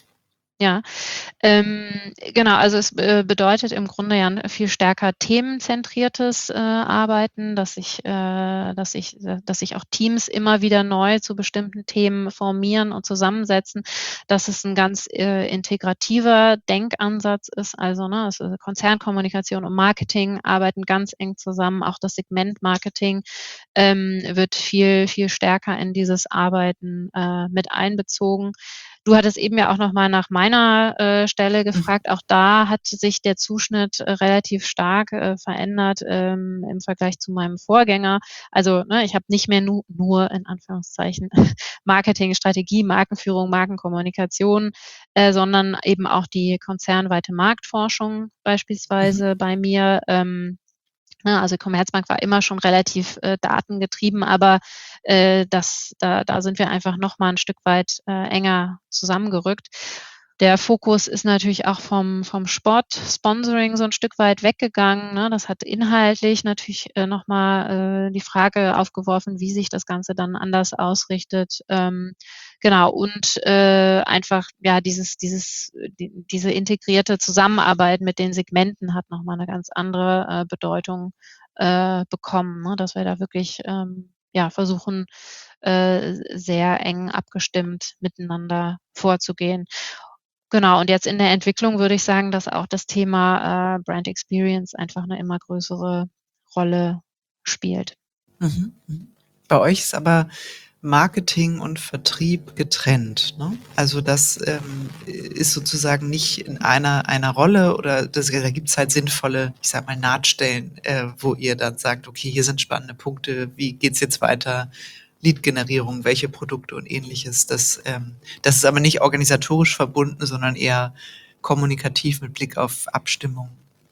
Ja, ähm, genau, also es äh, bedeutet im Grunde ja 'n viel stärker themenzentriertes äh, Arbeiten, dass sich äh, dass sich äh, dass sich auch Teams immer wieder neu zu bestimmten Themen formieren und zusammensetzen, dass es ein ganz äh, integrativer Denkansatz ist. Also, ne, also Konzernkommunikation und Marketing arbeiten ganz eng zusammen. Auch das Segment Marketing ähm, wird viel, viel stärker in dieses Arbeiten äh, mit einbezogen. Du hattest eben ja auch noch mal nach meiner äh, Stelle Mhm. gefragt. Auch da hat sich der Zuschnitt äh, relativ stark äh, verändert ähm, im Vergleich zu meinem Vorgänger. Also, ne, ich habe nicht mehr nu nur in Anführungszeichen Marketing, Strategie, Markenführung, Markenkommunikation, äh, sondern eben auch die konzernweite Marktforschung Mhm. beispielsweise bei mir. Ähm, Ne, also Commerzbank war immer schon relativ äh, datengetrieben, aber äh, das da da sind wir einfach noch mal 'n Stück weit äh, enger zusammengerückt. Der Fokus ist natürlich auch vom vom Sport-Sponsoring so 'n Stück weit weggegangen, ne? Das hat inhaltlich natürlich äh, noch mal äh, die Frage aufgeworfen, wie sich das Ganze dann anders ausrichtet. Ähm, genau, und äh, einfach, ja, dieses dieses äh, die diese integrierte Zusammenarbeit mit den Segmenten hat noch mal 'ne ganz andere äh, Bedeutung äh, bekommen, ne? Dass wir da wirklich, ähm, ja, versuchen, äh, sehr eng abgestimmt miteinander vorzugehen. Genau, und jetzt in der Entwicklung würde ich sagen, dass auch das Thema, äh, Brand Experience einfach 'ne immer größere Rolle spielt. Mhm. Mhm. Bei euch ist aber Marketing und Vertrieb getrennt, ne? Also das ähm, ist sozusagen nicht in einer einer Rolle oder das, da gibt's halt sinnvolle, ich sage mal, Nahtstellen, äh, wo ihr dann sagt: „Okay, hier sind spannende Punkte. Wie geht's jetzt weiter? Lead-Generierung, welche Produkte und Ähnliches." Das ähm, das ist aber nicht organisatorisch verbunden, sondern eher kommunikativ mit Blick auf Abstimmung.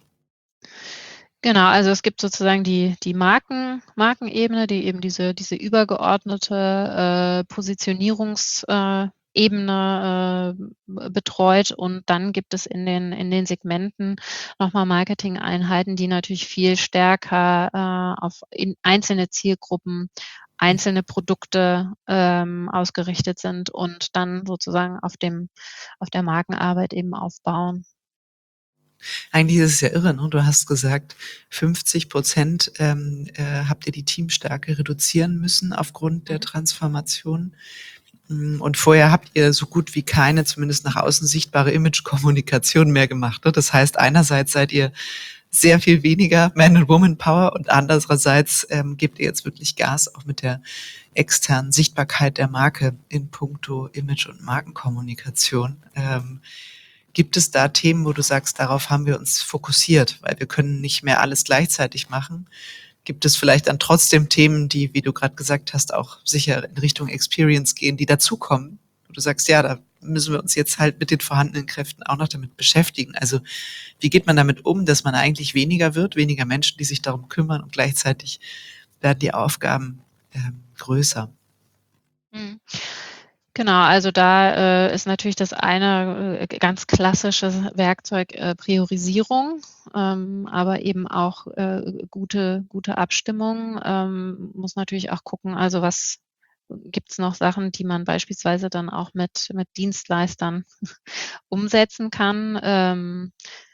Genau, also es gibt sozusagen die die Marken Markenebene, die eben diese diese übergeordnete, äh, Positionierungs äh, Ebene, äh, b betreut, und dann gibt es in den in den Segmenten noch mal Marketingeinheiten, die natürlich viel stärker äh, auf in einzelne Zielgruppen, einzelne Produkte ähm, ausgerichtet sind und dann sozusagen auf dem auf der Markenarbeit eben aufbauen. Eigentlich ist es ja irre, ne? Du hast gesagt, fünfzig Prozent ähm, äh, habt ihr die Teamstärke reduzieren müssen aufgrund der Mhm. Transformation. Hm, und vorher habt ihr so gut wie keine, zumindest nach außen sichtbare Imagekommunikation mehr gemacht, ne? Das heißt, einerseits seid ihr sehr viel weniger Man and Woman Power und andererseits ähm, gebt ihr jetzt wirklich Gas auch mit der externen Sichtbarkeit der Marke in puncto Image und Markenkommunikation. Ähm, Gibt es da Themen, wo du sagst, darauf haben wir uns fokussiert, weil wir können nicht mehr alles gleichzeitig machen? Gibt es vielleicht dann trotzdem Themen, die, wie du gerade gesagt hast, auch sicher in Richtung Experience gehen, die dazukommen? Wo du sagst, ja, da müssen wir uns jetzt halt mit den vorhandenen Kräften auch noch damit beschäftigen. Also wie geht man damit um, dass man eigentlich weniger wird, weniger Menschen, die sich darum kümmern und gleichzeitig werden die Aufgaben ähm, größer? Mhm. Genau, also da äh, ist natürlich das eine äh, ganz klassische Werkzeug äh, Priorisierung, ähm, aber eben auch äh, gute gute Abstimmung. Ähm, muss natürlich auch gucken, also was gibt's noch Sachen, die man beispielsweise dann auch mit mit Dienstleistern umsetzen kann. Ähm,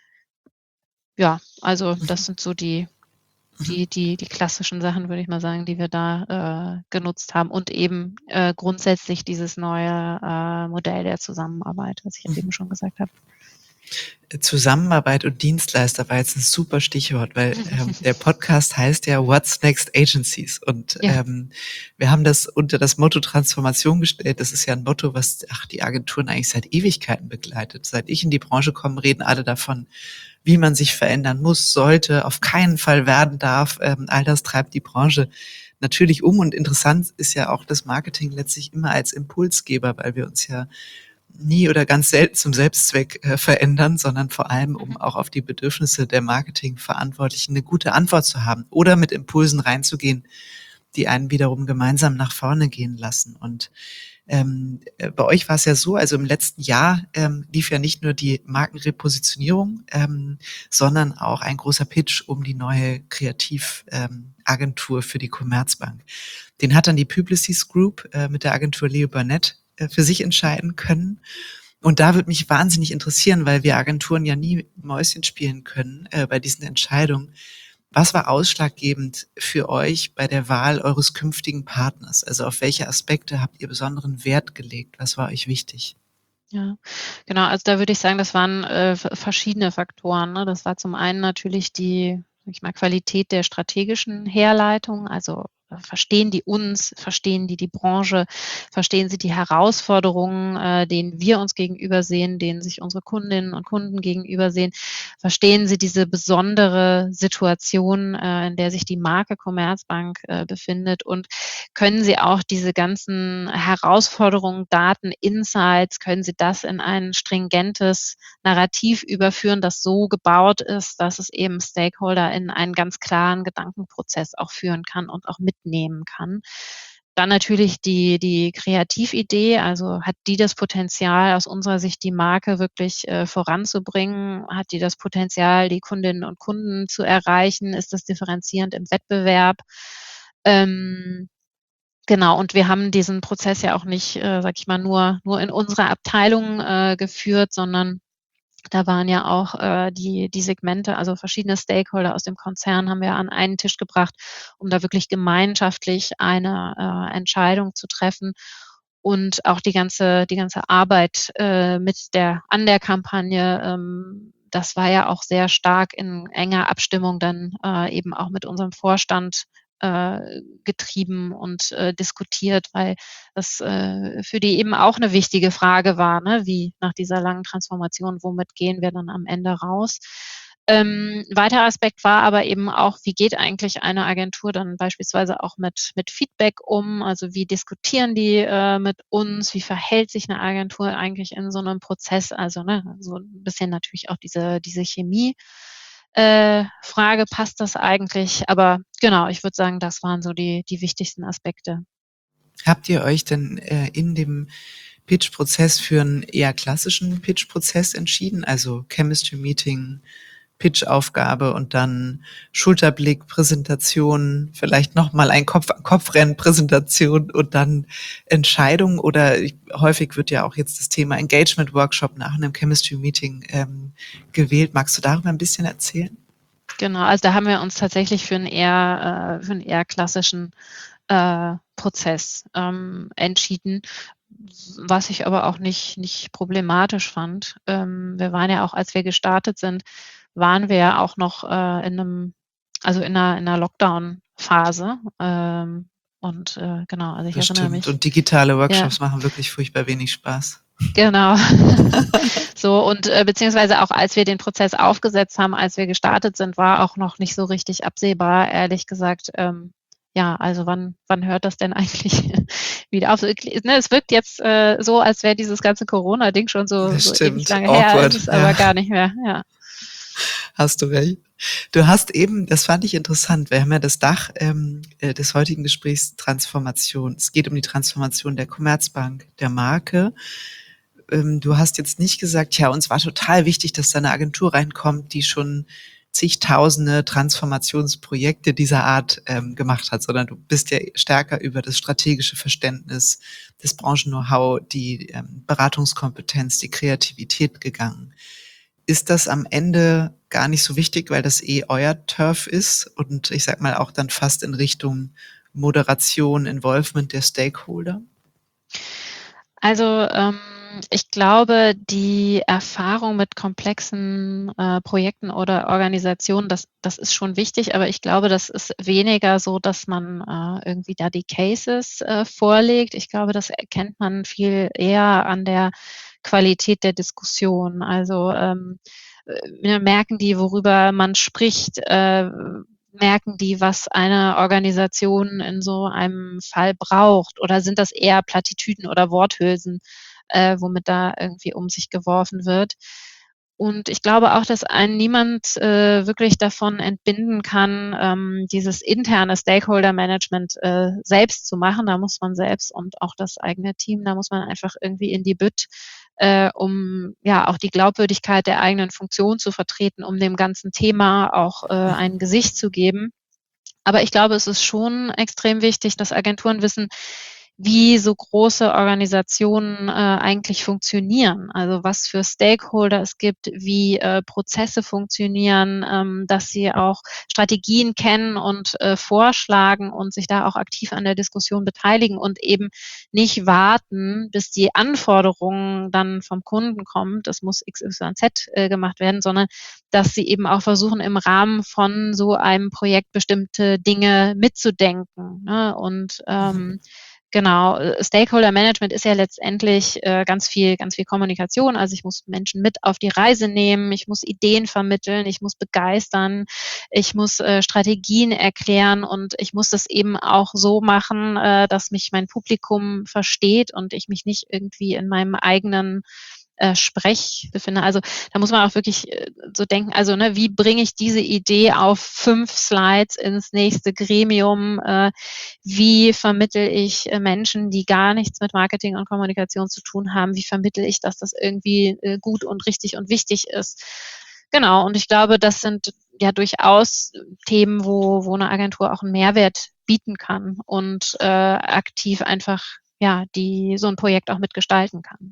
ja, also das Mhm. sind so die Mhm. die die die klassischen Sachen, würde ich mal sagen, die wir da, äh, genutzt haben, und eben, äh, grundsätzlich dieses neue, äh, Modell der Zusammenarbeit, was ich ja Mhm. eben schon gesagt habe. Zusammenarbeit und Dienstleister war jetzt ein super Stichwort, weil ähm, der Podcast heißt ja What's Next Agencies und Ja. ähm, wir haben das unter das Motto Transformation gestellt. Das ist ja ein Motto, was ach die Agenturen eigentlich seit Ewigkeiten begleitet. Seit ich in die Branche komme, reden alle davon, wie man sich verändern muss, sollte, auf keinen Fall werden darf. Ähm, all das treibt die Branche natürlich um und interessant ist ja auch das Marketing letztlich immer als Impulsgeber, weil wir uns ja nie oder ganz selten zum Selbstzweck äh, verändern, sondern vor allem, um Mhm. auch auf die Bedürfnisse der Marketingverantwortlichen eine gute Antwort zu haben oder mit Impulsen reinzugehen, die einen wiederum gemeinsam nach vorne gehen lassen. Und ähm, äh, bei euch war es ja so, also im letzten Jahr ähm, lief ja nicht nur die Markenrepositionierung, ähm, sondern auch ein großer Pitch um die neue Kreativagentur ähm, für die Commerzbank. Den hat dann die Publicis Group äh, mit der Agentur Leo Burnett äh, für sich entscheiden können. Und da würde mich wahnsinnig interessieren, weil wir Agenturen ja nie Mäuschen spielen können äh, bei diesen Entscheidungen. Was war ausschlaggebend für euch bei der Wahl eures künftigen Partners? Also auf welche Aspekte habt ihr besonderen Wert gelegt? Was war euch wichtig? Ja, genau. Also da würde ich sagen, das waren äh, v- verschiedene Faktoren. Ne? Das war zum einen natürlich die, sag ich mal, Qualität der strategischen Herleitung. Also äh, verstehen die uns, verstehen die die Branche, verstehen sie die Herausforderungen, äh, denen wir uns gegenüber sehen, denen sich unsere Kundinnen und Kunden gegenüber sehen, verstehen sie diese besondere Situation, äh, in der sich die Marke Commerzbank äh, befindet und können Sie auch diese ganzen Herausforderungen, Daten, Insights, können Sie das in ein stringentes Narrativ überführen, das so gebaut ist, dass es eben Stakeholder in einen ganz klaren Gedankenprozess auch führen kann und auch mitnehmen kann. Dann natürlich die, die Kreatividee, also hat die das Potenzial, aus unserer Sicht die Marke wirklich äh, voranzubringen? Hat die das Potenzial, die Kundinnen und Kunden zu erreichen? Ist das differenzierend im Wettbewerb? Ähm, Genau, und wir haben diesen Prozess ja auch nicht, äh, sage ich mal, nur nur in unserer Abteilung äh, geführt, sondern da waren ja auch äh, die die Segmente, also verschiedene Stakeholder aus dem Konzern haben wir an einen Tisch gebracht, um da wirklich gemeinschaftlich eine äh, Entscheidung zu treffen und auch die ganze die ganze Arbeit äh, mit der an der Kampagne, ähm, das war ja auch sehr stark in enger Abstimmung dann äh, eben auch mit unserem Vorstand äh, getrieben und äh, diskutiert, weil das äh, für die eben auch eine wichtige Frage war, ne? Wie nach dieser langen Transformation, womit gehen wir dann am Ende raus? Ähm, weiterer Aspekt war aber eben auch, wie geht eigentlich eine Agentur dann beispielsweise auch mit mit Feedback um? Also, wie diskutieren die äh, mit uns? Wie verhält sich eine Agentur eigentlich in so einem Prozess? Also, ne, so ein bisschen natürlich auch diese diese Chemie äh, Frage, passt das eigentlich? Aber genau, ich würde sagen, das waren so die die wichtigsten Aspekte. Habt ihr euch denn äh, in dem Pitch-Prozess für einen eher klassischen Pitch-Prozess entschieden? Also Chemistry Meeting, Pitch-Aufgabe und dann Schulterblick, Präsentation, vielleicht nochmal ein Kopf-an-Kopf-Rennen, Präsentation und dann Entscheidung oder ich, häufig wird ja auch jetzt das Thema Engagement-Workshop nach einem Chemistry-Meeting ähm, gewählt. Magst du darüber ein bisschen erzählen? Genau, also da haben wir uns tatsächlich für einen eher äh, für einen eher klassischen äh, Prozess ähm, entschieden, was ich aber auch nicht nicht problematisch fand. Ähm, wir waren ja auch, als wir gestartet sind, waren wir ja auch noch äh, in einem, also in einer in 'ner Lockdown-Phase. Ähm, und äh, genau, also ich Das erinnere stimmt. mich, Und digitale ja, Workshops machen wirklich furchtbar wenig Spaß. genau. So und äh, beziehungsweise auch als wir den Prozess aufgesetzt haben, als wir gestartet sind, war auch noch nicht so richtig absehbar, ehrlich gesagt, ähm, ja, also wann wann hört das denn eigentlich wieder auf? So, ne, es wirkt jetzt äh, so, als wäre dieses ganze Corona-Ding schon so Das so ewig stimmt. lange her, ist Awkward, es aber ja. gar nicht mehr, ja. Hast du recht. Du hast eben, das fand ich interessant, wir haben ja das Dach ähm, äh, des heutigen Gesprächs Transformation. Es geht um die Transformation der Commerzbank, der Marke. Ähm, du hast jetzt nicht gesagt, ja, uns war total wichtig, dass da eine Agentur reinkommt, die schon zigtausende Transformationsprojekte dieser Art ähm, gemacht hat, sondern du bist ja stärker über das strategische Verständnis, das Branchen-Know-how, die ähm, Beratungskompetenz, die Kreativität gegangen. Ist das am Ende gar nicht so wichtig, weil das eh euer Turf ist und ich sag mal auch dann fast in Richtung Moderation, Involvement der Stakeholder? Also, ähm Ich glaube, die Erfahrung mit komplexen äh, Projekten oder Organisationen, das, das ist schon wichtig, aber ich glaube, das ist weniger so, dass man äh, irgendwie da die Cases äh, vorlegt. Ich glaube, das erkennt man viel eher an der Qualität der Diskussion. Also ähm, äh, merken die, worüber man spricht, äh, merken die, was eine Organisation in so einem Fall braucht, oder sind das eher Plattitüden oder Worthülsen, äh, womit da irgendwie um sich geworfen wird. Und ich glaube auch, dass einen niemand äh, wirklich davon entbinden kann, ähm, dieses interne Stakeholder-Management äh, selbst zu machen. Da muss man selbst und auch das eigene Team, da muss man einfach irgendwie in die Bütt, äh, um ja auch die Glaubwürdigkeit der eigenen Funktion zu vertreten, um dem ganzen Thema auch äh, ein Gesicht zu geben. Aber ich glaube, es ist schon extrem wichtig, dass Agenturen wissen, wie so große Organisationen äh, eigentlich funktionieren, also was für Stakeholder es gibt, wie äh, Prozesse funktionieren, ähm, dass sie auch Strategien kennen und äh, vorschlagen und sich da auch aktiv an der Diskussion beteiligen und eben nicht warten, bis die Anforderungen dann vom Kunden kommen, das muss X Y Z äh, gemacht werden, sondern dass sie eben auch versuchen, im Rahmen von so einem Projekt bestimmte Dinge mitzudenken, ne? Und ähm, Genau, äh, Stakeholder Management ist ja letztendlich äh, ganz viel, ganz viel Kommunikation. Also ich muss Menschen mit auf die Reise nehmen, ich muss Ideen vermitteln, ich muss begeistern, ich muss äh, Strategien erklären und ich muss das eben auch so machen, äh, dass mich mein Publikum versteht und ich mich nicht irgendwie in meinem eigenen äh, Sprech befinde. Also da muss man auch wirklich äh, so denken, also ne, wie bringe ich diese Idee auf fünf Slides ins nächste Gremium? Äh, wie vermittel ich äh, Menschen, die gar nichts mit Marketing und Kommunikation zu tun haben? Wie vermittel ich, dass das irgendwie äh, gut und richtig und wichtig ist? Genau, und ich glaube, das sind ja durchaus Themen, wo, wo eine Agentur auch einen Mehrwert bieten kann und äh, aktiv einfach ja die so ein Projekt auch mitgestalten kann.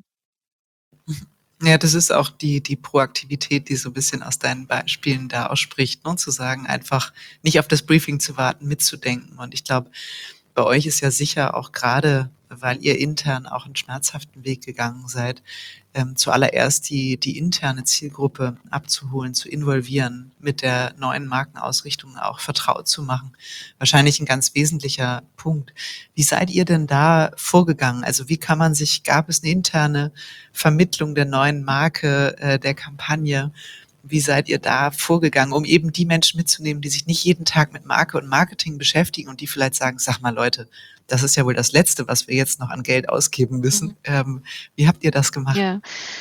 Ja, das ist auch die, die Proaktivität, die so ein bisschen aus deinen Beispielen da ausspricht, ne? Zu sagen, einfach nicht auf das Briefing zu warten, mitzudenken. Und ich glaube, bei euch ist ja sicher auch gerade, weil ihr intern auch einen schmerzhaften Weg gegangen seid, ähm, zuallererst die, die interne Zielgruppe abzuholen, zu involvieren, mit der neuen Markenausrichtung auch vertraut zu machen. Wahrscheinlich ein ganz wesentlicher Punkt. Wie seid ihr denn da vorgegangen? Also wie kann man sich, gab es eine interne Vermittlung der neuen Marke, äh, der Kampagne? Wie seid ihr da vorgegangen, um eben die Menschen mitzunehmen, die sich nicht jeden Tag mit Marke und Marketing beschäftigen und die vielleicht sagen, sag mal Leute, das ist ja wohl das Letzte, was wir jetzt noch an Geld ausgeben müssen. Mhm. Ähm, wie habt ihr das gemacht? Ja,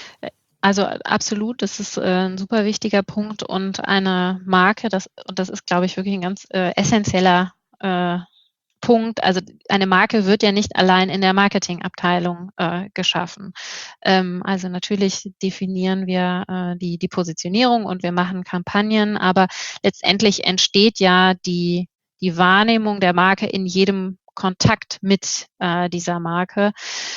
also absolut, das ist äh, ein super wichtiger Punkt und eine Marke, das, und das ist, glaube ich, wirklich ein ganz äh, essentieller äh, Punkt. Also eine Marke wird ja nicht allein in der Marketingabteilung äh, geschaffen. Ähm, also natürlich definieren wir äh, die, die Positionierung und wir machen Kampagnen, aber letztendlich entsteht ja die, die Wahrnehmung der Marke in jedem Kontakt mit äh, dieser Marke.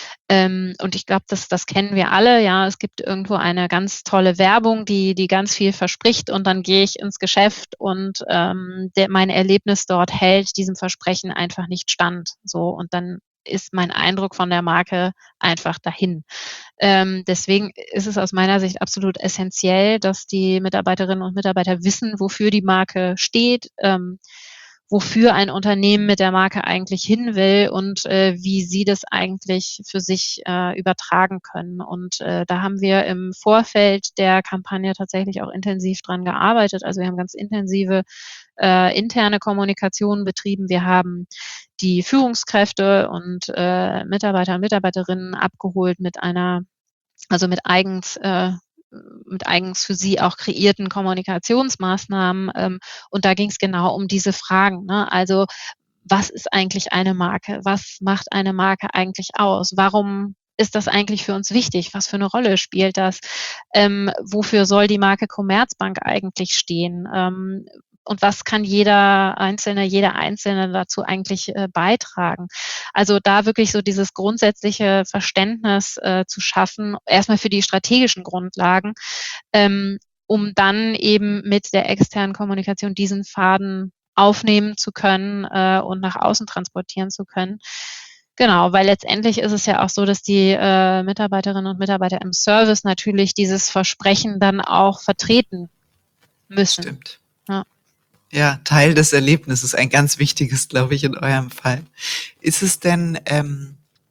Ähm, und ich glaube, das, das kennen wir alle. Ja, es gibt irgendwo eine ganz tolle Werbung, die, die ganz viel verspricht und dann gehe ich ins Geschäft und ähm, der, mein Erlebnis dort hält diesem Versprechen einfach nicht stand. So, und dann ist mein Eindruck von der Marke einfach dahin. Ähm, deswegen ist es aus meiner Sicht absolut essentiell, dass die Mitarbeiterinnen und Mitarbeiter wissen, wofür die Marke steht, ähm, wofür ein Unternehmen mit der Marke eigentlich hin will und äh, wie sie das eigentlich für sich äh, übertragen können. Und äh, da haben wir im Vorfeld der Kampagne tatsächlich auch intensiv dran gearbeitet. Also wir haben ganz intensive äh, interne Kommunikation betrieben. Wir haben die Führungskräfte und äh, Mitarbeiter und Mitarbeiterinnen abgeholt mit einer, also mit eigens äh, mit eigens für sie auch kreierten Kommunikationsmaßnahmen. Ähm, und da ging es genau um diese Fragen. Ne? Also was ist eigentlich eine Marke? Was macht eine Marke eigentlich aus? Warum ist das eigentlich für uns wichtig? Was für eine Rolle spielt das? Ähm, wofür soll die Marke Commerzbank eigentlich stehen? Ähm, und was kann jeder Einzelne, jeder Einzelne dazu eigentlich äh, beitragen? Also da wirklich so dieses grundsätzliche Verständnis äh, zu schaffen, erstmal für die strategischen Grundlagen, ähm, um dann eben mit der externen Kommunikation diesen Faden aufnehmen zu können äh, und nach außen transportieren zu können. Genau, weil letztendlich ist es ja auch so, dass die äh, Mitarbeiterinnen und Mitarbeiter im Service natürlich dieses Versprechen dann auch vertreten müssen. Stimmt. Ja. Ja, Teil des Erlebnisses, ein ganz wichtiges, glaube ich, in eurem Fall. Ist es denn ähm,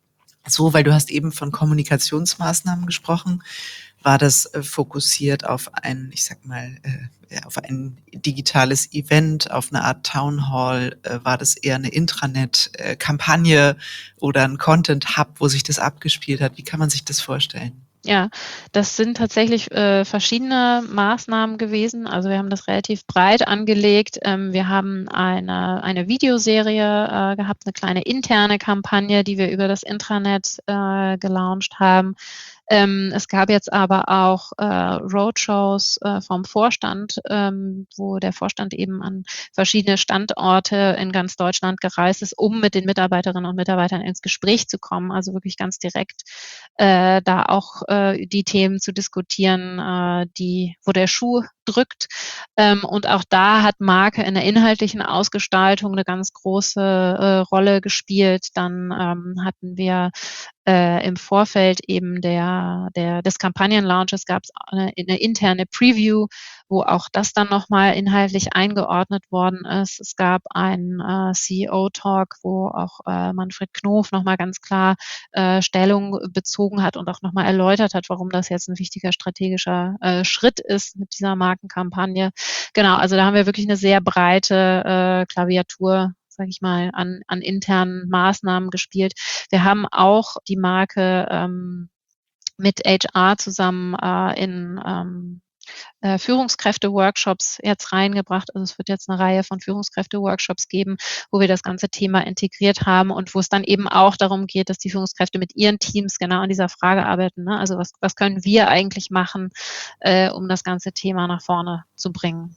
so, weil du hast eben von Kommunikationsmaßnahmen gesprochen, war das äh, fokussiert auf ein, ich sag mal, äh, auf ein digitales Event, auf eine Art Town Hall? Äh, war das eher eine Intranet-Kampagne äh, oder ein Content-Hub, wo sich das abgespielt hat? Wie kann man sich das vorstellen? Ja, das sind tatsächlich äh, verschiedene Maßnahmen gewesen. Also wir haben das relativ breit angelegt. Ähm, wir haben eine, eine Videoserie äh, gehabt, eine kleine interne Kampagne, die wir über das Intranet äh, gelauncht haben. Ähm, es gab jetzt aber auch äh, Roadshows äh, vom Vorstand, ähm, wo der Vorstand eben an verschiedene Standorte in ganz Deutschland gereist ist, um mit den Mitarbeiterinnen und Mitarbeitern ins Gespräch zu kommen, also wirklich ganz direkt äh, da auch äh, die Themen zu diskutieren, äh, die, wo der Schuh drückt. Ähm, und auch da hat Marke in der inhaltlichen Ausgestaltung eine ganz große äh, Rolle gespielt. Dann ähm, hatten wir äh, im Vorfeld eben der, der, des Kampagnenlaunches gab es eine, eine interne Preview, wo auch das dann nochmal inhaltlich eingeordnet worden ist. Es gab einen äh, C E O-Talk, wo auch äh, Manfred Knof nochmal ganz klar äh, Stellung bezogen hat und auch nochmal erläutert hat, warum das jetzt ein wichtiger strategischer äh, Schritt ist mit dieser Markenkampagne. Genau, also da haben wir wirklich eine sehr breite äh, Klaviatur, sage ich mal, an, an internen Maßnahmen gespielt. Wir haben auch die Marke ähm, mit H R zusammen äh, in ähm, äh, Führungskräfte-Workshops jetzt reingebracht. Also es wird jetzt eine Reihe von Führungskräfte-Workshops geben, wo wir das ganze Thema integriert haben und wo es dann eben auch darum geht, dass die Führungskräfte mit ihren Teams genau an dieser Frage arbeiten. Ne? Also was, was können wir eigentlich machen, äh, um das ganze Thema nach vorne zu bringen?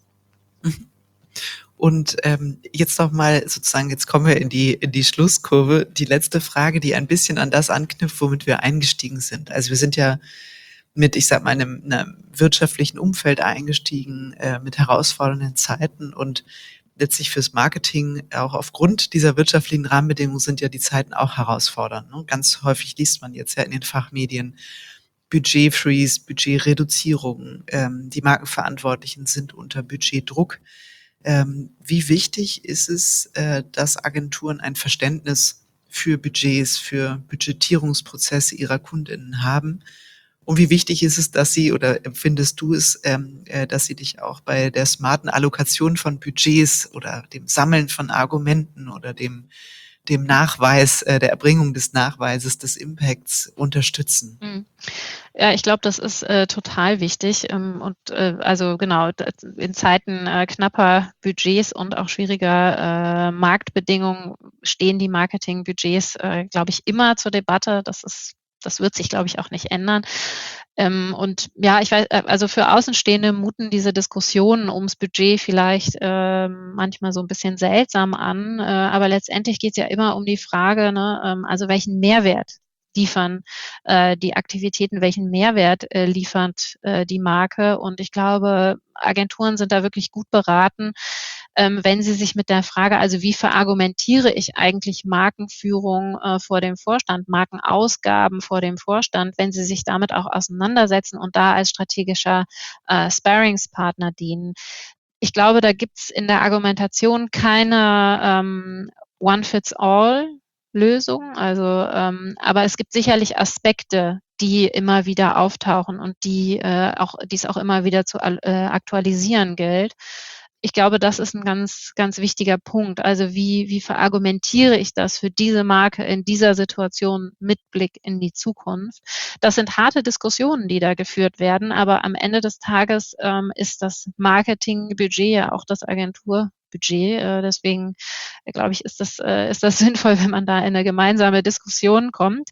Und ähm, jetzt noch mal sozusagen, jetzt kommen wir in die in die Schlusskurve. Die letzte Frage, die ein bisschen an das anknüpft, womit wir eingestiegen sind. Also wir sind ja mit, ich sag mal, einem, einem wirtschaftlichen Umfeld eingestiegen, äh, mit herausfordernden Zeiten und letztlich fürs Marketing, auch aufgrund dieser wirtschaftlichen Rahmenbedingungen sind ja die Zeiten auch herausfordernd. Ne? Ganz häufig liest man jetzt ja in den Fachmedien Budgetfreeze, Budgetreduzierung, ähm, die Markenverantwortlichen sind unter Budgetdruck. Ähm, wie wichtig ist es, äh, dass Agenturen ein Verständnis für Budgets, für Budgetierungsprozesse ihrer KundInnen haben? Und wie wichtig ist es, dass sie, oder empfindest du es, ähm, äh, dass sie dich auch bei der smarten Allokation von Budgets oder dem Sammeln von Argumenten oder dem, dem Nachweis, äh, der Erbringung des Nachweises des Impacts unterstützen? Mhm. Ja, ich glaube, das ist äh, total wichtig. Ähm, und äh, also genau, in Zeiten äh, knapper Budgets und auch schwieriger äh, Marktbedingungen stehen die Marketingbudgets, äh, glaube ich, immer zur Debatte. Das ist, das wird sich, glaube ich, auch nicht ändern. Ähm, und ja, ich weiß, also für Außenstehende muten diese Diskussionen ums Budget vielleicht äh, manchmal so ein bisschen seltsam an, äh, aber letztendlich geht es ja immer um die Frage, ne, ähm, also welchen Mehrwert liefern äh, die Aktivitäten, welchen Mehrwert äh, liefert äh, die Marke. Und ich glaube, Agenturen sind da wirklich gut beraten, ähm, wenn sie sich mit der Frage, also wie verargumentiere ich eigentlich Markenführung äh, vor dem Vorstand, Markenausgaben vor dem Vorstand, wenn sie sich damit auch auseinandersetzen und da als strategischer äh, Sparringspartner dienen. Ich glaube, da gibt es in der Argumentation keine ähm, One-Fits-All Lösung. Also, ähm, aber es gibt sicherlich Aspekte, die immer wieder auftauchen und die äh, auch, die es auch immer wieder zu äh, aktualisieren gilt. Ich glaube, das ist ein ganz, ganz wichtiger Punkt. Also wie, wie verargumentiere ich das für diese Marke in dieser Situation mit Blick in die Zukunft? Das sind harte Diskussionen, die da geführt werden, aber am Ende des Tages ähm, ist das Marketingbudget ja auch das Agentur Budget. Äh, deswegen äh, glaube ich, ist das, äh, ist das sinnvoll, wenn man da in eine gemeinsame Diskussion kommt.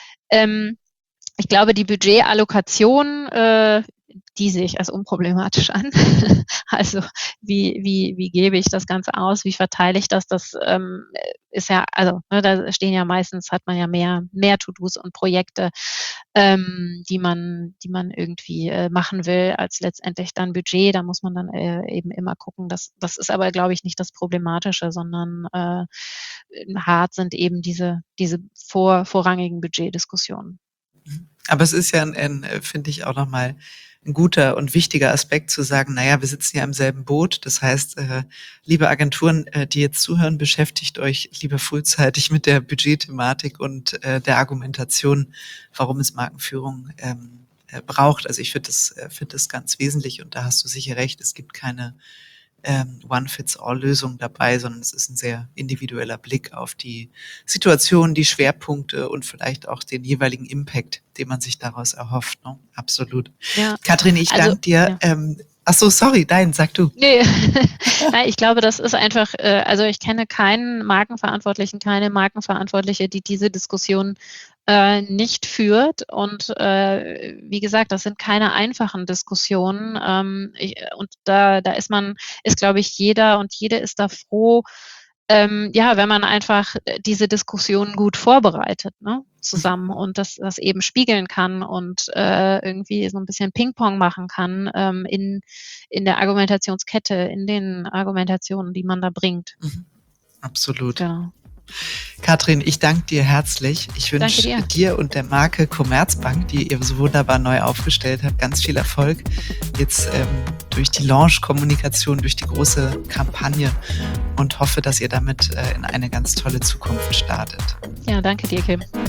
Ähm, ich glaube, die Budgetallokation, äh, die sehe ich als unproblematisch an. Also wie, wie, wie gebe ich das Ganze aus? Wie verteile ich das? Das ähm, ist ja, also ne, da stehen ja meistens, hat man ja mehr, mehr To-Dos und Projekte, ähm, die man, die man irgendwie äh, machen will, als letztendlich dann Budget. Da muss man dann äh, eben immer gucken. Das, das ist aber, glaube ich, nicht das Problematische, sondern äh, hart sind eben diese, diese vor, vorrangigen Budgetdiskussionen. Aber es ist ja, ein, ein, finde ich, auch nochmal ein guter und wichtiger Aspekt zu sagen, naja, wir sitzen ja im selben Boot. Das heißt, äh, liebe Agenturen, äh, die jetzt zuhören, beschäftigt euch lieber frühzeitig mit der Budgetthematik und äh, der Argumentation, warum es Markenführung ähm, äh, braucht. Also ich finde das, äh, finde das ganz wesentlich und da hast du sicher recht, es gibt keine ähm, One-Fits-All-Lösung dabei, sondern es ist ein sehr individueller Blick auf die Situation, die Schwerpunkte und vielleicht auch den jeweiligen Impact, den man sich daraus erhofft. Ne? Absolut. Ja. Katrin, ich also, danke dir. Ja. Ähm, ach so, sorry, nein, sag du. Nee. Nein, ich glaube, das ist einfach, äh, also ich kenne keinen Markenverantwortlichen, keine Markenverantwortliche, die diese Diskussion äh, nicht führt. Und äh, wie gesagt, das sind keine einfachen Diskussionen. Ähm, ich, und da, da ist man, ist, glaube ich, jeder und jede ist da froh, ähm, ja, wenn man einfach diese Diskussionen gut vorbereitet, ne, zusammen und das, das eben spiegeln kann und äh, irgendwie so ein bisschen Ping-Pong machen kann ähm, in, in der Argumentationskette, in den Argumentationen, die man da bringt. Mhm. Absolut. Genau. Katrin, ich danke dir herzlich. Ich wünsche dir. dir und der Marke Commerzbank, die ihr so wunderbar neu aufgestellt habt, ganz viel Erfolg. Jetzt ähm, durch die Launch-Kommunikation, durch die große Kampagne und hoffe, dass ihr damit äh, in eine ganz tolle Zukunft startet. Ja, danke dir, Kim.